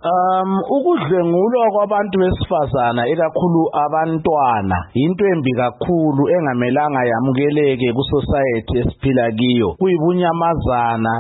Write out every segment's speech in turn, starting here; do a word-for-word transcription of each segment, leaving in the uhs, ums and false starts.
Um ukudlengulwa kwabantu besifazana ikakhulu abantwana into embi kakhulu engamelanga yamukeleke ku society esiphila kiyo. Kuyibunyamazana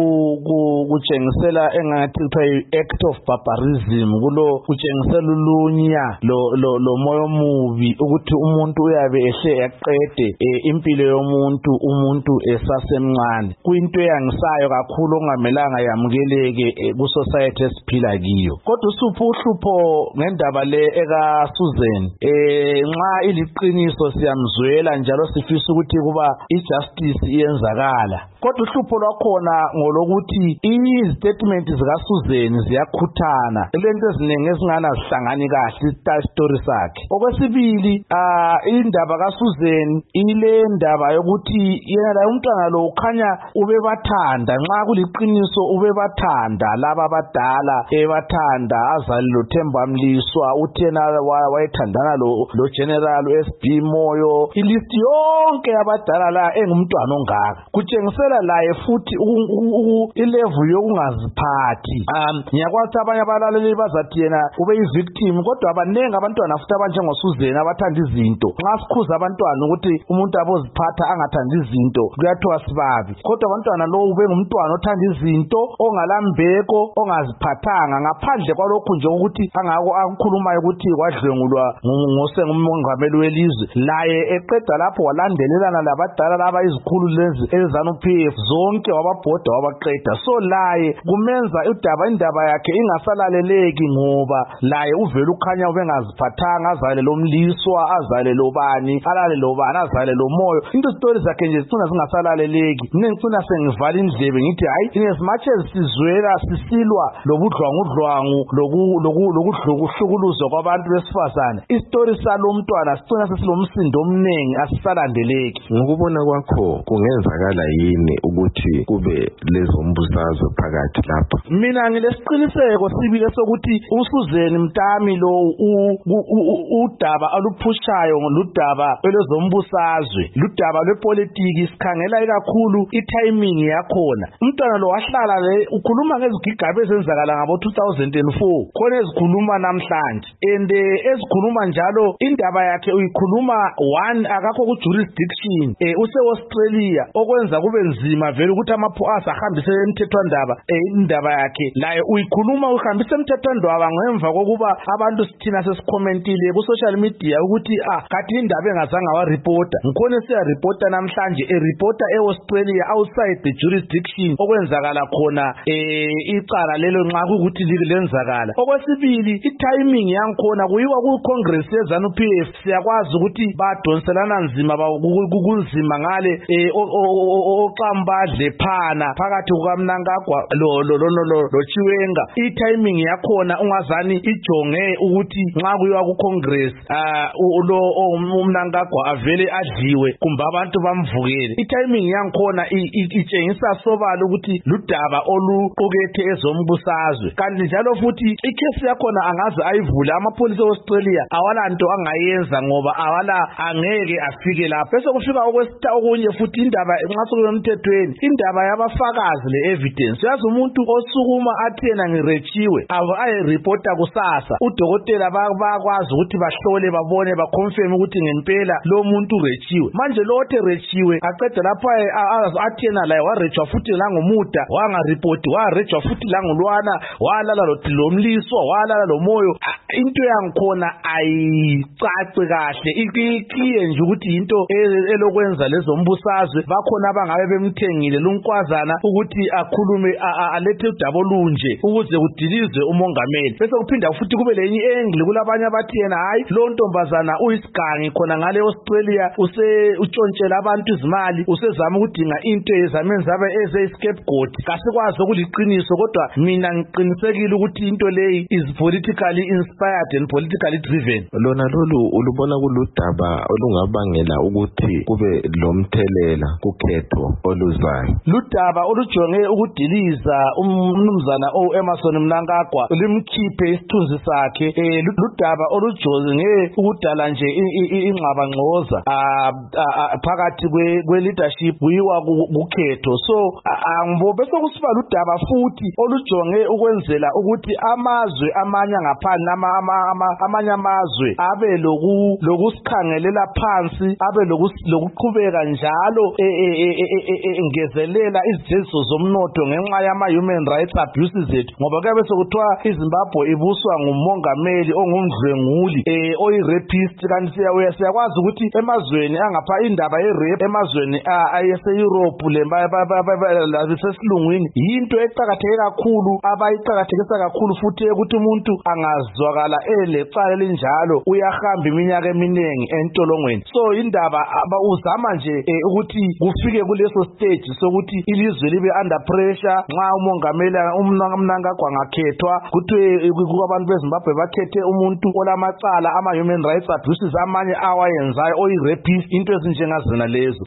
kutshengisela engathi kuthiwa act of barbarism, kulo kutshengisela ulunya lo lo, lo moyo mubi ukuthi umuntu uyabe ehle yaqede e, impilo yomuntu umuntu esasemncane. Kuyinto eyangisayo kakhulu ongamelanga yamukeleke e, ku society esiphila kiyo. Kodwa usupho uhlupho ngendaba le eka Susan eh nxa iliqiniso siyamzwela njalo sifisa ukuthi kuba ijustice iyenzakala. Kodwa uhlupho lwakhona ngolokuthi istatement zika Susan ziyakhuthana, lento eziningi ezingana zihlangani kahle ita story sakhe. Okwesibili ah indaba ka Susan ile ndaba yokuthi yena umntwana lo ukhanya ube bathanda, nxa kuliqiniso ube bathanda laba abadala ebathanda azali lo Themba Mliswa, uthena wayethandana lo lo General S B Moyo, ilist yonke abadala la engumntwana ongaka. Kutshengisela laye futhi ilevel yokungaziphathi. Um ngiyakwazi abanye abalaleli bazathi yena ube yivictim, kodwa abanengi abantwana futhi abanjengo Susan abathanda izinto. Nxa sikhuza abantwana ukuthi umuntu aboziphatha angathanda izinto kuyathiwa sibabi, kodwa abantwana lo ube ngumntwana othanda izinto, ongalambeko, ongaziphathanga. Ngaphandle kwalokho nje ukuthi angako akukhulumayo ukuthi kwadlengulwa ngosengumongameli welizwe, laye eqeda lapho walandelelana labadala laba izikhulu lezi ezanu P F zonke wababhoda wabaqeda. So laye kumenza udaba indaba yakhe ingasalaleleki ngoba laye uvela ukhanya ubengaziphathanga, azale lo Mliswa, azale lo bani, alale lo bani, azale lo Moyo. Into story zakhe nje sifuna zingasalaleleki. Mina ngifuna sengivala indlebe ngithi hayi, as much as sizwela sisilwa lobudlwangudlwangu lokuhlukuluzwa kwabantu besifazane, istory salo mntwana sicina sesilomsindo omningi asisalandeleki. Ngokubona kwakho kungenzakala yini ukuthi kube lezo mbuzazwe phakathi lapha? Mina ngilesiqiniseko sibile sokuthi uSusan Mtami lo udaba aluphushayo ngoludaba lwezombusazwe, ludaba lwepolitiki, sikhangela ikakhulu itiming yakhona. Umntwana lo wahlala le ukhuluma ngezigigaba ezenzakala ngabo two thousand four, khona ezikhuluma namhlanje, and ezikhuluma njalo indaba yakhe uyikhuluma one akakho ku jurisdiction eh use Australia, okwenza kube nzima vele ukuthi amaphoyisa ahambise emthethwandaba eh indaba yakhe laye uyikhuluma uhambise emthethwandaba ngemva kokuba abantu sithina sesicommentile ku social media ukuthi ah kathi indaba engazange wa reporter. Ngikhona siya reporter namhlanje e reporter e Australia outside the jurisdiction okwenzakala khona eh icala lelo nxa ukuthi lenzakala. Okwesibili itiming yangikhona kuyiwa ku Congress yezanu P F, siyakwazi ukuthi badonselana nzima kunzima ngale eh oxambadle phana phakathi kukaMnangagwa lo lo lo lo Chiwenga. Itiming yakhona ungazani ijonge ukuthi nxa kuyiwa ku Congress ah lo uMnangagwa avele adliwe kumbe abantu bamvukele. Itiming yangikhona itshengisa sobala ukuthi ludaba oluqukethe ezombusazwe, kanti njalo futhi ikhesi yakhona angaze ayivula amapolisi eAustralia awala nto angayenza ngoba awala angeke afike lapho. Bese kufika okwesita okunye futhi indaba nxa sokumthethweni, indaba yabafakazi le evidence. Yazi umuntu osukuma athi yena ngirechiwe aye reporter kusasa, udokotela bakwazi ukuthi bahlole babone baconfirm ukuthi ngempela lo muntu urechiwe. Manje lo othe rechiwe aqeda lapho athi yena la warechwa futhi langomuda wanga report warechwa futhi langolwana walala lo Mliswa walala lo Moyo. Into yangikhona ayicaci kahle, ikhiye nje ukuthi into elokwenza lezo mbusazwe bakhona abangabe bemthengile lunkwazana ukuthi akhulume alethe udaba olunje ukuze kudilizwe umongameli. Bese kuphinda futhi kube lenye engle kulabanye abathi yena hayi lo ntombazana uyisigangi khona ngale Australia use utshontshela abantu izimali, usezama ukudinga into ezamenza abe eze scapegoat. Kasikwazi ukuliqiniso, kodwa mina ngiqinisekile ukuthi into leyi is politically inspired and politically driven. Lona lolu ulubona kuludaba olungabangela ukuthi kube lomthelela kukhetho oluzayo. Ludaba olujonge ukudiliza umnumzana o Emmerson Mnangagwa limkhiphe isithunzi sakhe, eh ludaba olujonge ukudala nje ingxaba ngxoza phakathi kwe leadership kuyiwa kukhetho. So angibobe sokusiba ludaba futhi olujonge ukwenzela ukuthi amazwe amanye ngaphandle amanye amazwe abe loku lokusikhangelela phansi, abe lokuqhubeka njalo engezelela izitheziso zomnotho ngenxa yama human rights abuses ethu, ngoba kuyabe sekuthiwa iZimbabwe ibuswa ngumongameli ongumdlwenguli eh oyi-rapist. Kanti siyakwazi ukuthi emazweni angapha indaba ye-rape emazweni ayese-Europe lasesilungwini yinto eqakatheke kakhulu, abayiqakathekisa kakhulu futhi ukuthi umuntu angazwakala elecala elinjalo uyahamba iminyaka eminengi entolongweni. So indaba uzama nje ukuthi kufike kuleso stage sokuthi ilizwe libe under pressure nxa umongameli uMnangagwa ngakhethwa kuthi kubantu beZimbabwe bakhethe umuntu olamacala ama human rights abuses amanye awayenzayo oyi-rapist, into ezinjengazena lezo.